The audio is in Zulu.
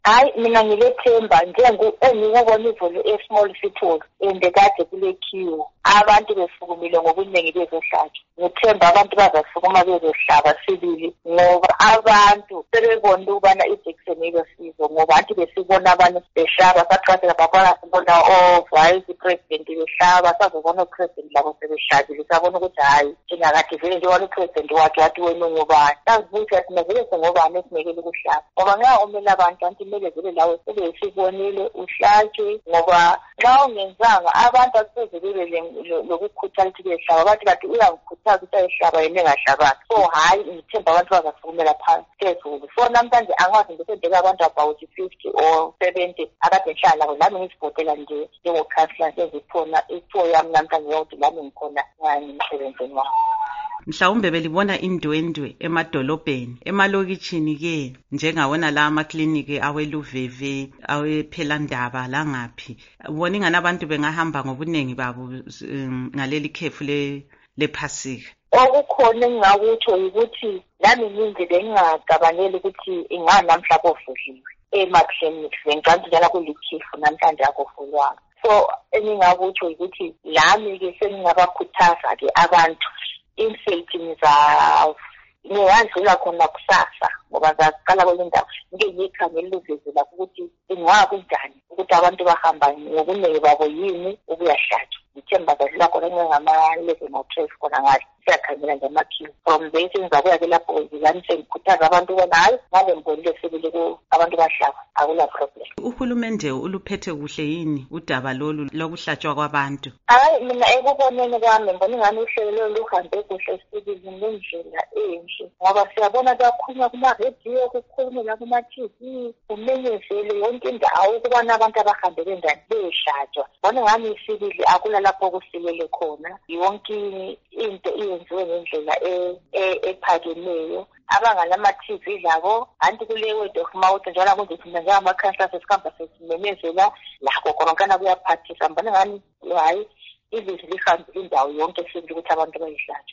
Hayi mina ngilethemba engikubona ivolo small sithole kade kule queue abantu besukumile ngobuningi bezohlatshwa. Ngithemba abantu bazasukuma bezohlaba sibili ngoba abantu sebebona ukubana iJackson ilosizo ngoba anti besibona abantu behlaba satrasela babona vice president behlaba sazobona upresident labo sebehlabile sabona ukuthi hayi thina kade vele nje upresident wakhe wathi wena ngubani sazibuza ukuthi manje ngobani esinekele ukuhlaba ngoba nxa umela abantu anti kumele vele lawe sebesibonile uhlatshwe ngoba nxa ungenzanga abantu akuze bebe lokukhuthala ukuthi behlaba bathi kade uyangikhuthaza ukuthi ayehlaba yena engahlabanga. So hayi ngithemba abantu bazasukumela phansi phezulu. So namhlanje angikwazi ngisendeka abantu about 50 or 70 akade ngihlala labo nami ngisibhotela nje njengokhansila sezikhona itho yami namhlanje yokuthi nami ngikhona emsebenzini wami. Mhlawumbe belibona indwendwe emadolobheni emalokitshini ke njengawona la amakliniki aweluveve awephelandaba langaphi ubona ingani abantu bengahamba ngobunengi babo ngaleli khefu lephasika. Okukhona engingakutsho ukuthi nami nginje bengingacabangeli ukuthi ingani namhlanje ovuliwe emakliniki ngicabanga njalo kulikhefu namhlanje akuvulwanga. So engingakutsho ukuthi lami ke sengingabakhuthaza ke abantu insetting ngiyadlula khona kusasa ngoba ngaqala kwenye indawo ngeke ngikhangela uvezela ukuthi ingakunjani ukuthi abantu bahamba ngokunengi babo yini ukuyahlatshwa. Ngithemba badlula khona ngama-11 or 12 khona ngathi siyakhangela nje amakhiwo from there sengizakuya ke lapho ngizani sengikhuthaza abantu bona hayi ngabe ngibonile sebele abantu bahlaba akula problem. Uhulumende uluphethe kuhle yini udaba lolu lokuhlatshwa kwabantu? Hayi mina ekuboneni kwami ngibona ingani uhlelo luhambe kuhle sibili ngendlela enhle ngoba siyabona kakhulu kuma-radio kukhulunywa la kuma-TV kumenyezele yonke indawo ukubana abantu abahambe bendani behlatshwa. Ngibona ingani isibili akula lapho kusilele khona yonke into iyenziwe ngendlela ephakemeyo. Abangalama-TV labo anti kule word of mouth njalo kunje thina njengamakhansila sesikhamba sesimemezela lakho khona kuyaphathisa. Ngibona ngani hayi ilizwi lihambile indawo yonke sibili ukuthi abantu bayihlatshwe.